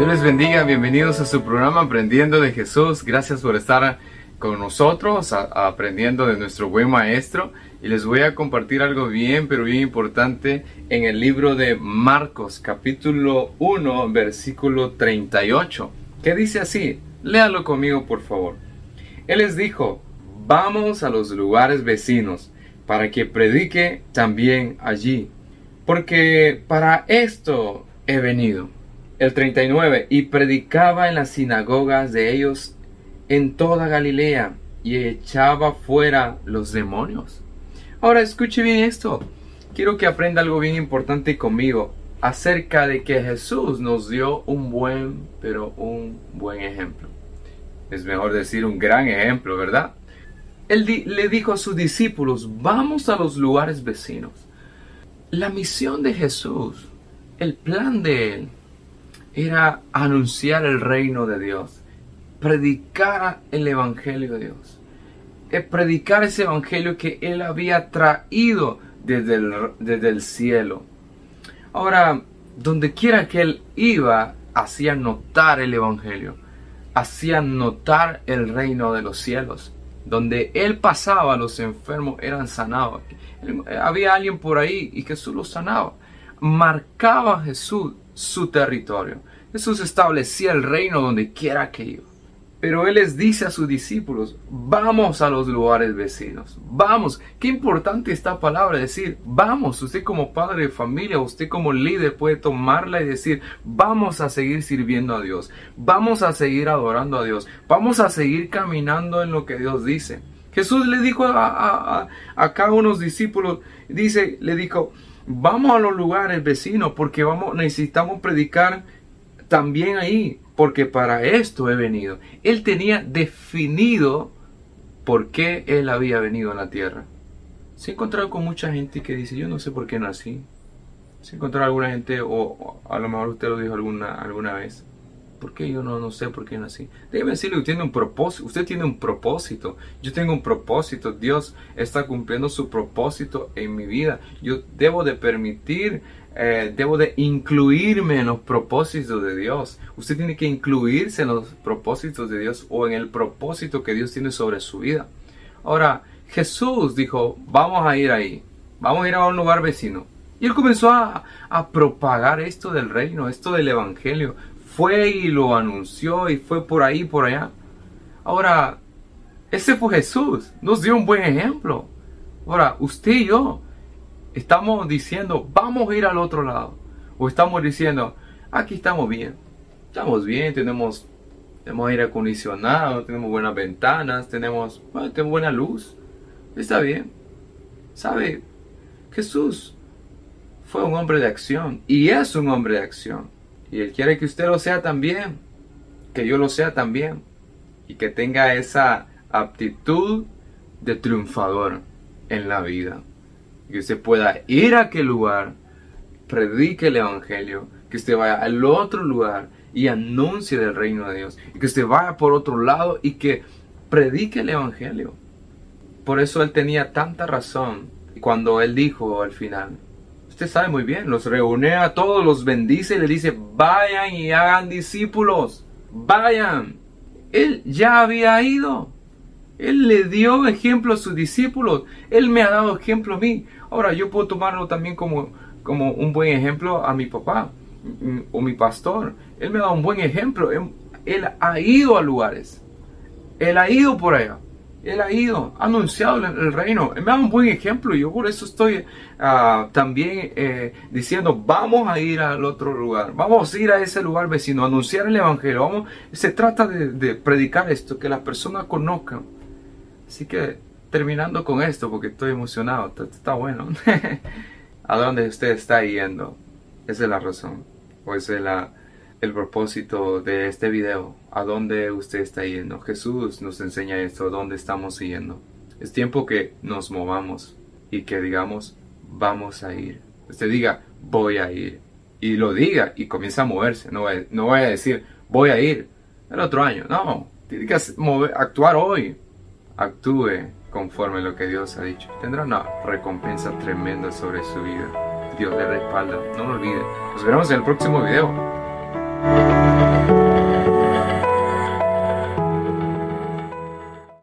Dios les bendiga, bienvenidos a su programa Aprendiendo de Jesús. Gracias por estar con nosotros, aprendiendo de nuestro buen maestro. Y les voy a compartir algo pero bien importante en el libro de Marcos, capítulo 1, versículo 38. Que dice así, léalo conmigo por favor. Él les dijo, vamos a los lugares vecinos para que predique también allí, porque para esto he venido. El 39, y predicaba en las sinagogas de ellos en toda Galilea y echaba fuera los demonios. Ahora escuche bien esto. Quiero que aprenda algo bien importante conmigo acerca de que Jesús nos dio un buen ejemplo. Es mejor decir un gran ejemplo, ¿verdad? Él le dijo a sus discípulos, vamos a los lugares vecinos. La misión de Jesús, el plan de Él, era anunciar el reino de Dios, predicar el evangelio de Dios, predicar ese evangelio que Él había traído desde el cielo. Ahora, donde quiera que Él iba, hacía notar el evangelio, hacía notar el reino de los cielos. Donde Él pasaba, los enfermos eran sanados. Había alguien por ahí y Jesús los sanaba. Marcaba Jesús su territorio. Jesús establecía el reino donde quiera que iba. Pero Él les dice a sus discípulos, vamos a los lugares vecinos. Vamos. Qué importante esta palabra, decir, vamos. Usted como padre de familia, usted como líder puede tomarla y decir, vamos a seguir sirviendo a Dios. Vamos a seguir adorando a Dios. Vamos a seguir caminando en lo que Dios dice. Jesús le dijo a cada uno de los discípulos, le dijo, vamos a los lugares vecinos porque necesitamos predicar también ahí, porque para esto he venido. Él tenía definido por qué Él había venido a la tierra. Se ha encontrado con mucha gente que dice, yo no sé por qué nací. Se ha encontrado alguna gente, o a lo mejor usted lo dijo alguna vez, ¿por qué yo no sé por qué nací? Déjeme decirle, usted tiene un propósito. Usted tiene un propósito. Yo tengo un propósito. Dios está cumpliendo su propósito en mi vida. Yo debo de permitir, debo de incluirme en los propósitos de Dios. Usted tiene que incluirse en los propósitos de Dios o en el propósito que Dios tiene sobre su vida. Ahora, Jesús dijo, vamos a ir ahí. Vamos a ir a un lugar vecino. Y Él comenzó a propagar esto del reino, esto del evangelio. Fue y lo anunció y fue por ahí, por allá. Ahora, ese fue Jesús. Nos dio un buen ejemplo. Ahora, usted y yo estamos diciendo, vamos a ir al otro lado. O estamos diciendo, aquí estamos bien. Estamos bien, tenemos aire acondicionado, tenemos buenas ventanas, tenemos buena luz. Está bien. ¿Sabe? Jesús fue un hombre de acción y es un hombre de acción. Y Él quiere que usted lo sea también, que yo lo sea también, y que tenga esa aptitud de triunfador en la vida. Que usted pueda ir a aquel lugar, predique el evangelio, que usted vaya al otro lugar y anuncie del reino de Dios, y que usted vaya por otro lado y que predique el evangelio. Por eso Él tenía tanta razón cuando Él dijo al final, usted sabe muy bien, los reúne a todos, los bendice y le dice, vayan y hagan discípulos, vayan. Él ya había ido. Él le dio ejemplo a sus discípulos. Él me ha dado ejemplo a mí. Ahora yo puedo tomarlo también como un buen ejemplo a mi papá o mi pastor. Él me ha dado un buen ejemplo. Él ha ido a lugares. Él ha ido por allá. Él ha ido, ha anunciado el reino. Él me da un buen ejemplo. Yo por eso estoy también diciendo, vamos a ir al otro lugar. Vamos a ir a ese lugar vecino, a anunciar el evangelio. Se trata de predicar esto, que las personas conozcan. Así que, terminando con esto, porque estoy emocionado. Está bueno. ¿A dónde usted está yendo? Esa es la razón. O ese es el propósito de este video. ¿A dónde usted está yendo? Jesús nos enseña esto, ¿a dónde estamos yendo? Es tiempo que nos movamos y que digamos, vamos a ir. Usted diga, voy a ir. Y lo diga y comienza a moverse. No voy a decir, voy a ir el otro año. No, tiene que actuar hoy. Actúe conforme a lo que Dios ha dicho. Tendrá una recompensa tremenda sobre su vida. Dios le respalda. No lo olvide. Nos veremos en el próximo video.